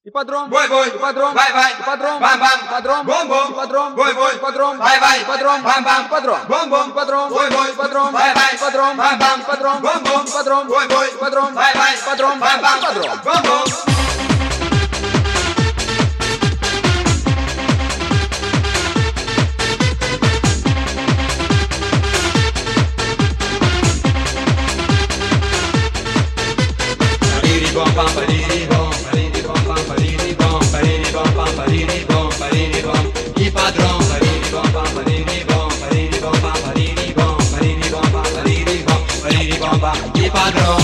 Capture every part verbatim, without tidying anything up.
Ипподром, бой, бой, ипподром, бай, бай, ипподром, бам, бам, ипподром, бом, бом, ипподром, бой, бой, ипподром, бай, бай, ипподром, бам, бам, ипподром, бом, бом, ипподром, бой, бой, ипподром, бай, бай, ипподром, бам, бам, ипподром, бом, бом, ипподром, бой, бой, ипподром, бай, бай, ипподром, бам, бам, ипподром. бом, бом. Bom bam pariri bom, pariri bom bam pariri bom, pariri bom bam pariri bom, pariri bom. Ippadrom pariri bom bam pariri bom, pariri bom bam pariri bom, pariri bom bam pariri bom, pariri bom bam. Ippadrom.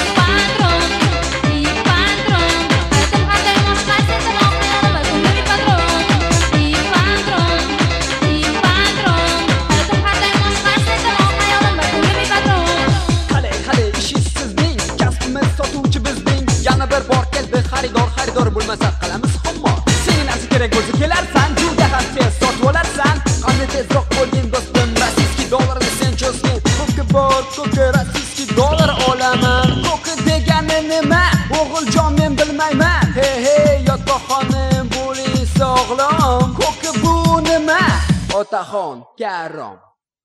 Bir bor keldi xaridor, xaridor bo'lmasa qilamiz xomma. Senga narsa kerak bo'lsa kelarsan, juda ham tez sotib olarsan. Qanday tezroq bo'lding do'stim, rossiyskiy dollarni sen cho'zgin. Ko'kka bor, ko'kka rossiyskiy dollar olaman. Ko'kka degani nima? O'g'iljon men bilmayman. Hey hey, yotoqxonim bo'ling sog'lom. Ko'kka bu nima? Otaxon karom.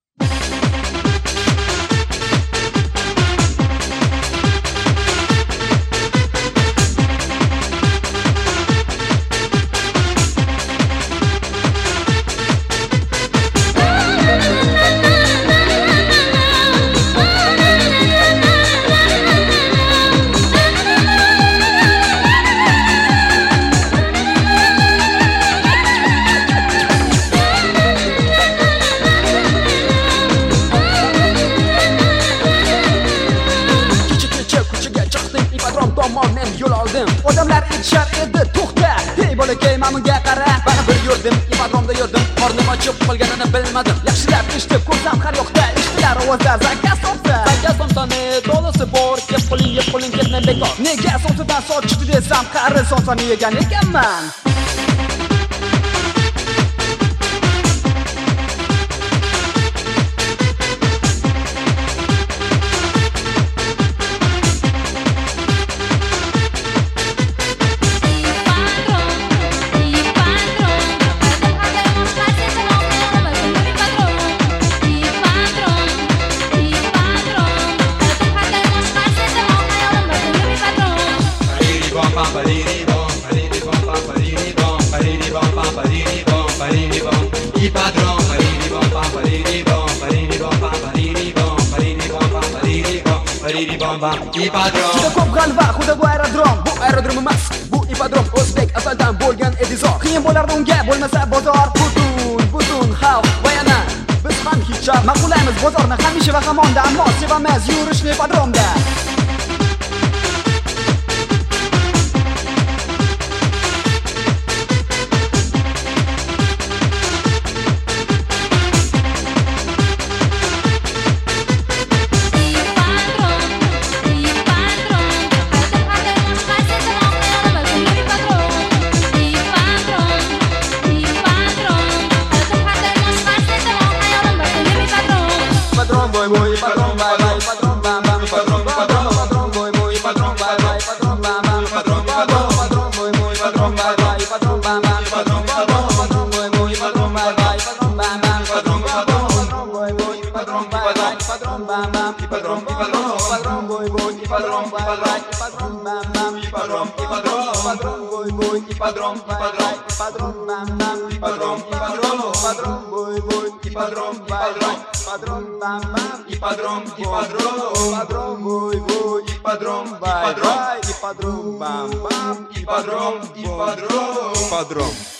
Tomondan yo'l oldim. Odamlar aytishar edi, to'xta. Hey bolakay, men bunga qara. Baribir yurdim, ippadromda yurdim. Qornim ochib qolganini bilmadim. Yaxshilab eshitib ko'rsam har yoqda eshitilar ovozlar. Zakaz somsa, zakaz somsani to'lasi bor. Yeb qo'ling, yeb qo'ling, ketmay bekor. Nega somsadan soch chiqdi desam, qari somsani yegan ekanman. Pariri bom, pariri bom bam pariri bom, pariri bom bam pariri bom, pariri bom. Ippadrom pariri bom bam pariri bom, pariri bom bam pariri bom, pariri bom bam pariri bom, pariri bom bam. Ippadrom. Juda ko'p g'alva, xudo bu aerodrom. Bu aerodrom emas, bu ippadrom. O'zbek azaldan bo'lgan edizor. Qiyin bo'lardi unga, bo'lmasa bozor. Butun, butun xalq va yana biz ham hijab ma'qullaymiz bozorni hamisha va hamonda, ammo sevamiz yurishni ippadromda. Boy boy, ippadrom bye bye, ippadrom bam bam, ippadrom ippadrom ippadrom boy boy, ippadrom bye bye, ippadrom bam bam, ippadrom ippadrom boy boy, ippadrom bye bye, ippadrom bam bam, ippadrom ippadrom boy boy, ippadrom bye bye, ippadrom bam bam, ippadrom ippadrom boy boy, ippadrom bye bye, ippadrom bam bam, ippadrom ippadrom boy boy, ippadrom bye bye, ippadrom bam bam, ippadrom ippadrom boy boy, ippadrom bye bye, ippadrom bam bam, ippadrom ippadrom boy boy, ippadrom bye bye, ippadrom bam bam, ippadrom ippadrom, ippadrom boy boy, ippadrom bye bye, ippadrom bam bam, ippadrom ippadrom, ippadrom.